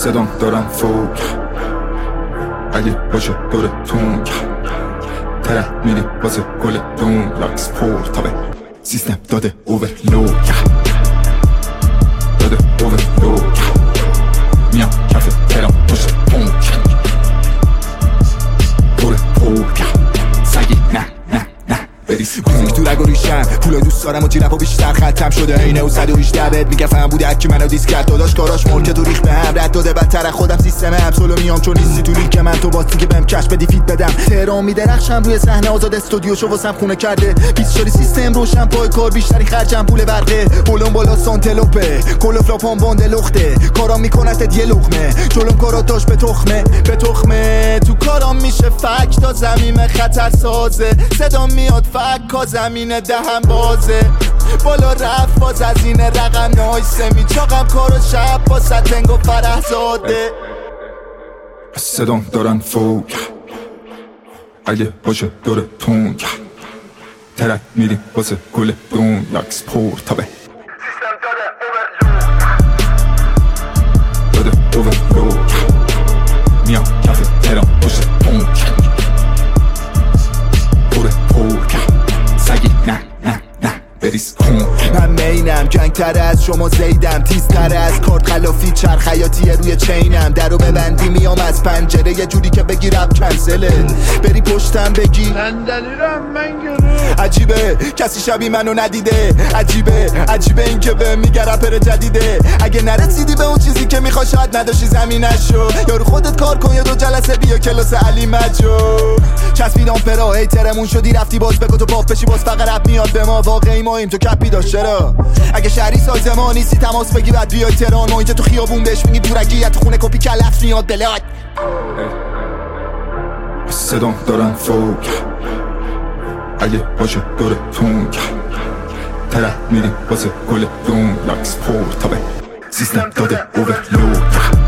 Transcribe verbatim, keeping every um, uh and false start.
صدام دارم فوق اگه باشه دورتون طرف میری واسه گل دون لاکس پور تابه سیستم داده اوورلود داده اوورلود میام کف ترام پشت پونک پور پور سگی نه نه نه بریسی موزیک تو رگ و ریشم پولای دوست دارم و جیرپ و بیشتر ختم شده اینه و صد و بیشتر بهت میگه فهم بوده اکی منو دیس کرد داداش کاراش ملکه تو ریخ به هم رد داده بدتر خودم سیستم هم سولو میام چون نیستی تو لیگ من تو باسی که بهم کش بدی فیت بدم تهران میدرخشم روی صحنه آزاد استودیو شو واسم خونه کرده بیست شاری سیستم روشن پای کار بیشتری خرجم پول برقه بولون بالا سانتلوپه کلو فلاپان باند لخته کارام میکنت یه لقمه جلوم کاراتاش به تخمه به تخمه تو کارام میشه فک تا زمین خطر سازه صدا میاد فک کا زمین دهم بازه بالا رفت باز از این رقم نایسه میچاقم کارو شب با ستنگ و فرح زاده صدام دارن فوق اگه باشه دورتون طرف میری واسه گل دون لاکس پور تابه سیستم داده اوورلود داده اوورلود میام کف ترام پشت پونک پور پور سگی نه نه نه بریز کن من مینم جنگ تر از شما زیدم تیز تر از کارت خلافی چرخ حیاتیه روی چینم درو ببندی میام از پنجره یه جوری که بگی رب کنسله بری پشتم بگی صندلیرم من گرفت عجیبه کسی شبیه منو ندیده عجیبه عجیبه این که به میگه رپر جدیده اگه نرسیدی به اون چیزی که میخوای شاید نداشتی زمینشو یارو خودت کار کن یا دو جلسه بیا کلاس علی مجو چسبیدم فرا هیترمون شدی رفتی باز بگو تو پاپ بشی باز فقط رپ میاد به ما واقعی ماییم تو کپی داشت چرا اگه شهری سازمان نیستی تماس بگی بعد بیای تهران محیط تو خیابون بهش میگی دورگیت خونه کپی کلفت میاد بلاد صدام دارن فوق اگه باشه دورتون طرف میری واسه گل دون لاکس پور تابه سیستم داده اوورلود